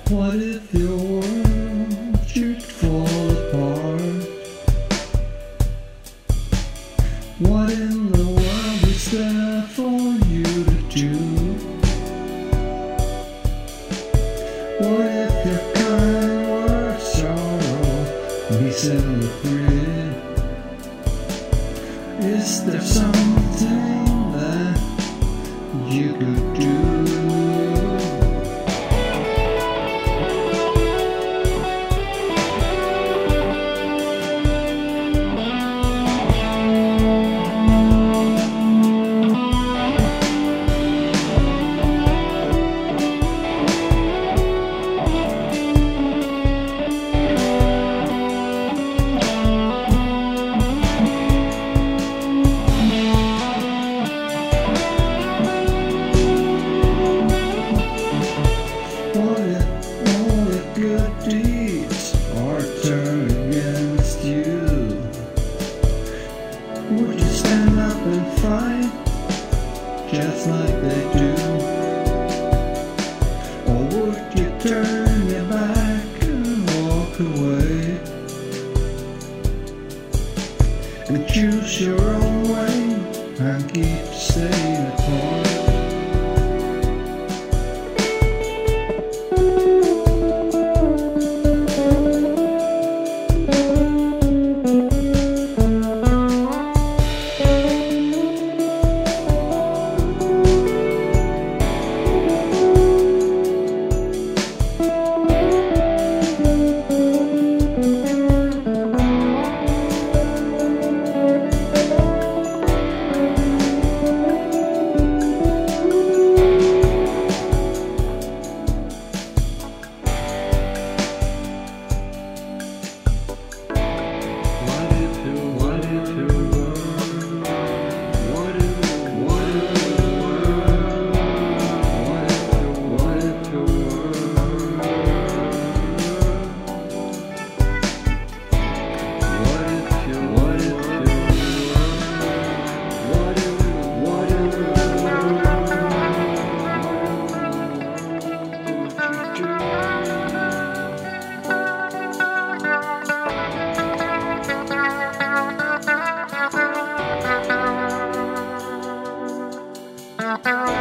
What if your world should fall apart? What in the world is there for you to do? What if your kind word sorrow meets in the grid? Is there something that you could do? Good deeds are turned against you. Would you stand up and fight just like they do? Or would you turn your back and walk away and choose your own way and keep staying apart? Bye.